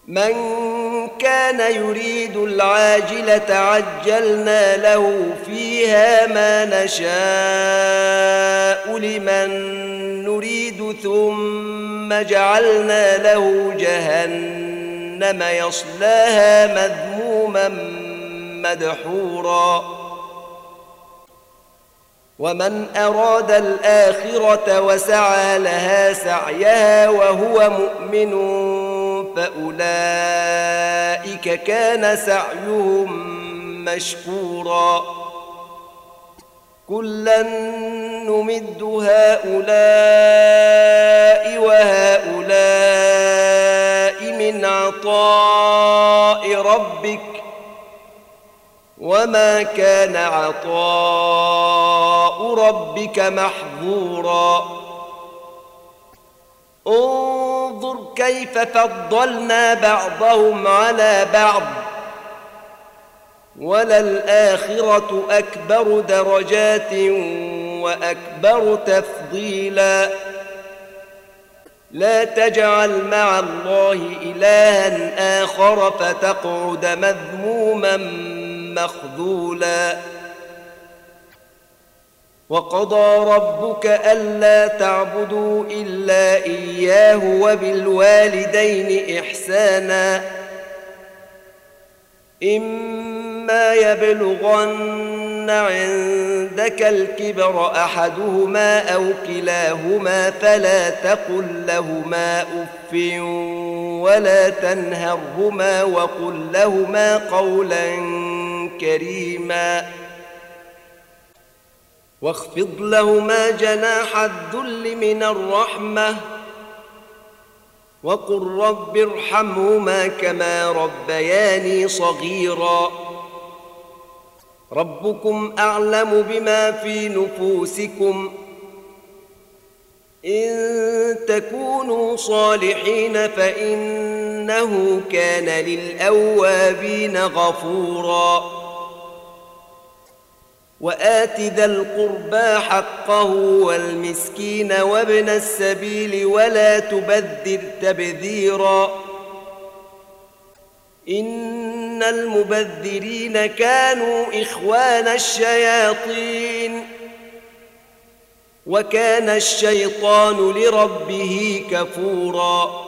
من كان يريد العاجلة عجلنا له فيها ما نشاء لمن نريد ثم جعلنا له جهنم يصلاها مذموما مدحورا ومن أراد الآخرة وسعى لها سعيها وهو مؤمن فأولئك كان سعيهم مشكورا كلا نمد هؤلاء وهؤلاء من عطاء ربك وما كان عطاء ربك محظورا انظر كيف فضلنا بعضهم على بعض وللآخرة أكبر درجات وأكبر تفضيلا لا تجعل مع الله إلها آخر فتقعد مذموما مخذولا وقضى ربك ألا تعبدوا إلا إياه وبالوالدين إحسانا إما يبلغن عندك الكبر أحدهما أو كلاهما فلا تقل لهما أف ولا تنهرهما وقل لهما قولا كريما واخفض لهما جناح الذل من الرحمة وقل رب ارحمهما كما ربياني صغيرا ربكم أعلم بما في نفوسكم إن تكونوا صالحين فإنه كان للأوابين غفورا وآت ذا القربى حقه والمسكين وابن السبيل ولا تبذر تبذيرا إن المبذرين كانوا إخوان الشياطين وكان الشيطان لربه كفورا